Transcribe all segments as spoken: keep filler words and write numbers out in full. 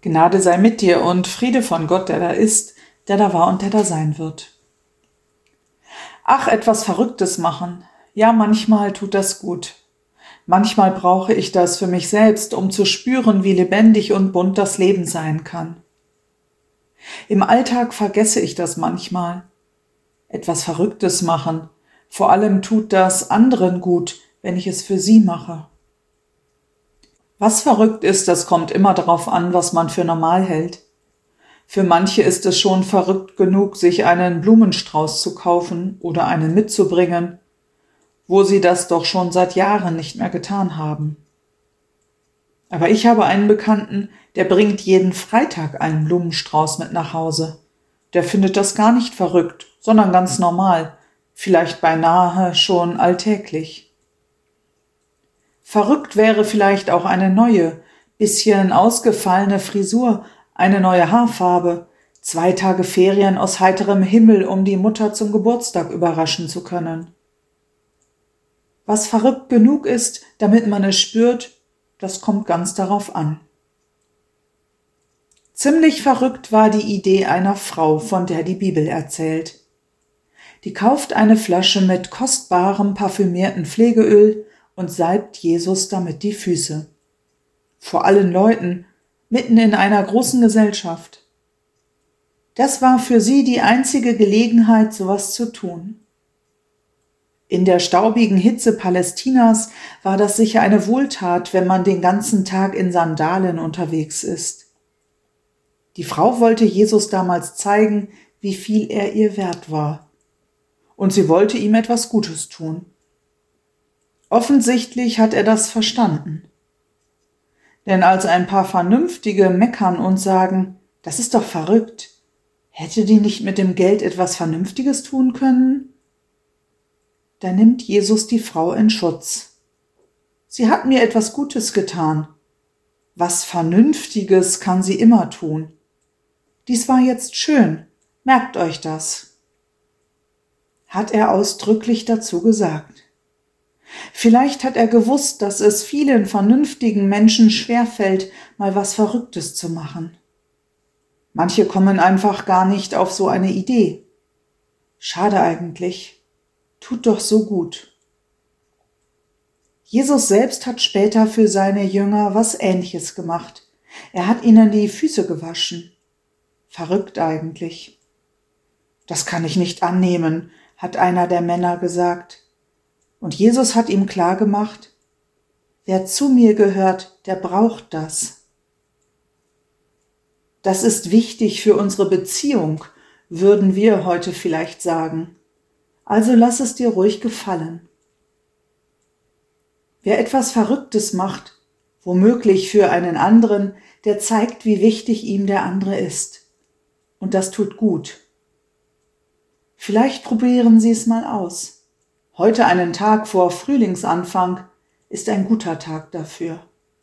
Gnade sei mit dir und Friede von Gott, der da ist, der da war und der da sein wird. Ach, etwas Verrücktes machen. Ja, manchmal tut das gut. Manchmal brauche ich das für mich selbst, um zu spüren, wie lebendig und bunt das Leben sein kann. Im Alltag vergesse ich das manchmal. Etwas Verrücktes machen. Vor allem tut das anderen gut, wenn ich es für sie mache. Was verrückt ist, das kommt immer darauf an, was man für normal hält. Für manche ist es schon verrückt genug, sich einen Blumenstrauß zu kaufen oder einen mitzubringen, wo sie das doch schon seit Jahren nicht mehr getan haben. Aber ich habe einen Bekannten, der bringt jeden Freitag einen Blumenstrauß mit nach Hause. Der findet das gar nicht verrückt, sondern ganz normal, vielleicht beinahe schon alltäglich. Verrückt wäre vielleicht auch eine neue, bisschen ausgefallene Frisur, eine neue Haarfarbe, zwei Tage Ferien aus heiterem Himmel, um die Mutter zum Geburtstag überraschen zu können. Was verrückt genug ist, damit man es spürt, das kommt ganz darauf an. Ziemlich verrückt war die Idee einer Frau, von der die Bibel erzählt. Die kauft eine Flasche mit kostbarem parfümierten Pflegeöl und salbt Jesus damit die Füße. Vor allen Leuten, mitten in einer großen Gesellschaft. Das war für sie die einzige Gelegenheit, sowas zu tun. In der staubigen Hitze Palästinas war das sicher eine Wohltat, wenn man den ganzen Tag in Sandalen unterwegs ist. Die Frau wollte Jesus damals zeigen, wie viel er ihr wert war. Und sie wollte ihm etwas Gutes tun. Offensichtlich hat er das verstanden. Denn als ein paar Vernünftige meckern und sagen, das ist doch verrückt, hätte die nicht mit dem Geld etwas Vernünftiges tun können? Da nimmt Jesus die Frau in Schutz. Sie hat mir etwas Gutes getan. Was Vernünftiges kann sie immer tun. Dies war jetzt schön, merkt euch das. Hat er ausdrücklich dazu gesagt. Vielleicht hat er gewusst, dass es vielen vernünftigen Menschen schwerfällt, mal was Verrücktes zu machen. Manche kommen einfach gar nicht auf so eine Idee. Schade eigentlich. Tut doch so gut. Jesus selbst hat später für seine Jünger was Ähnliches gemacht. Er hat ihnen die Füße gewaschen. Verrückt eigentlich. Das kann ich nicht annehmen, hat einer der Männer gesagt. Und Jesus hat ihm klargemacht, wer zu mir gehört, der braucht das. Das ist wichtig für unsere Beziehung, würden wir heute vielleicht sagen. Also lass es dir ruhig gefallen. Wer etwas Verrücktes macht, womöglich für einen anderen, der zeigt, wie wichtig ihm der andere ist. Und das tut gut. Vielleicht probieren Sie es mal aus. Heute, einen Tag vor Frühlingsanfang, ist ein guter Tag dafür.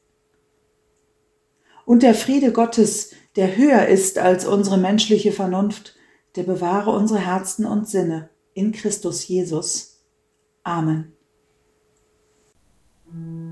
Und der Friede Gottes, der höher ist als unsere menschliche Vernunft, der bewahre unsere Herzen und Sinne in Christus Jesus. Amen.